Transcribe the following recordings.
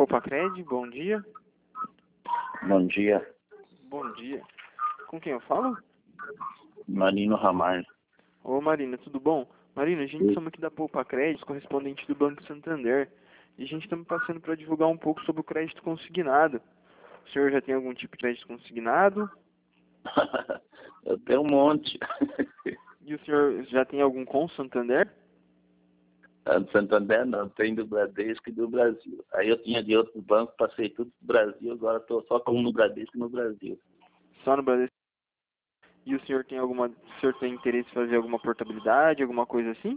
Poupa-Cred, bom dia. Bom dia, Bom dia. Com quem eu falo? Marino Ramalho. Ô Marina, tudo bom? Marina, a gente somos aqui da Poupa-Cred, correspondente do Banco Santander. E a gente estamos passando para divulgar um pouco sobre o crédito consignado. O senhor já tem algum tipo de crédito consignado? Eu tenho um monte. E o senhor já tem algum com o Santander? Do Santander não, tem do Bradesco e do Brasil. Aí eu tinha de outros bancos, passei tudo do Brasil, agora estou só com um no Bradesco e no Brasil. Só no Bradesco? E o senhor tem interesse em fazer alguma portabilidade, alguma coisa assim?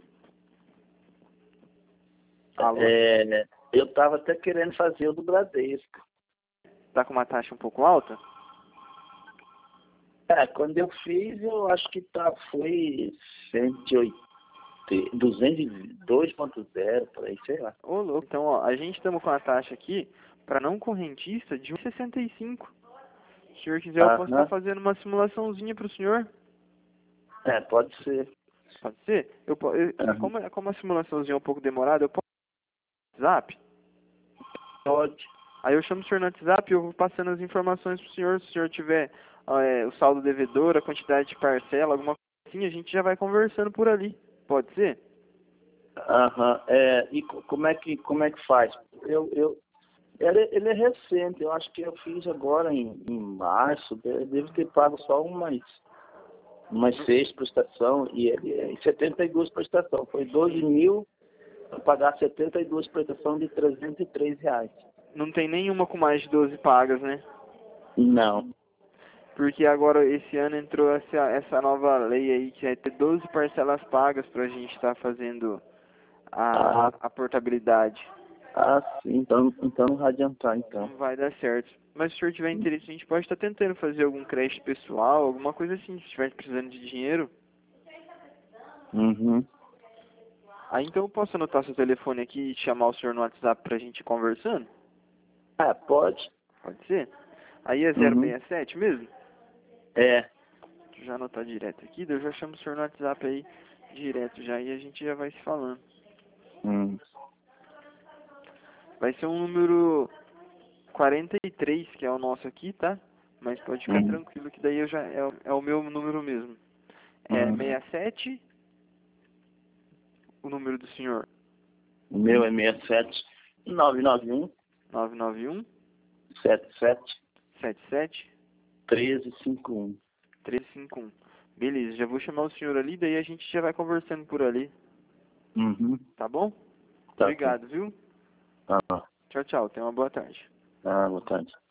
Alô? Eu estava até querendo fazer o do Bradesco. Tá com uma taxa um pouco alta? Quando eu fiz, eu acho que foi 202.0, por aí, sei lá. Ô, louco. Então, ó, a gente estamos com a taxa aqui, para não correntista, de 1,65. Se o senhor quiser, eu posso estar fazendo uma simulaçãozinha para o senhor. Pode ser. Pode ser? Como a simulaçãozinha é um pouco demorada, eu posso no WhatsApp? Pode. Aí eu chamo o senhor no WhatsApp e eu vou passando as informações para o senhor. Se o senhor tiver o saldo devedor, a quantidade de parcela, alguma coisa assim, a gente já vai conversando por ali. Pode ser? E como é que faz? Ele é recente, eu acho que eu fiz agora em março, devo ter pago só umas 6 prestações, e ele é 72 prestações. Foi 12 mil para pagar 72 prestações de R$ 303. Não tem nenhuma com mais de 12 pagas, né? Não. Porque agora, esse ano, entrou essa nova lei aí, que vai ter 12 parcelas pagas pra gente estar fazendo a portabilidade. Sim, então não vai adiantar, então. Não vai dar certo. Mas se o senhor tiver interesse, a gente pode estar tentando fazer algum crédito pessoal, alguma coisa assim, se estiver precisando de dinheiro. Uhum. Aí então eu posso anotar seu telefone aqui e chamar o senhor no WhatsApp pra gente ir conversando? Pode. Pode ser? Aí é Uhum. 067 mesmo? É. Deixa eu já anotar direto aqui, daí eu já chamo o senhor no WhatsApp aí direto já e a gente já vai se falando. Vai ser um número 43, que é o nosso aqui, tá? Mas pode ficar tranquilo que daí é o meu número mesmo. É 67, o número do senhor. O meu é 67 991 991 77 77 1351. 351. Beleza, já vou chamar o senhor ali, daí a gente já vai conversando por ali. Uhum. Tá bom? Tá. Obrigado, viu? Tchau, tchau. Tenha uma boa tarde. Boa tarde.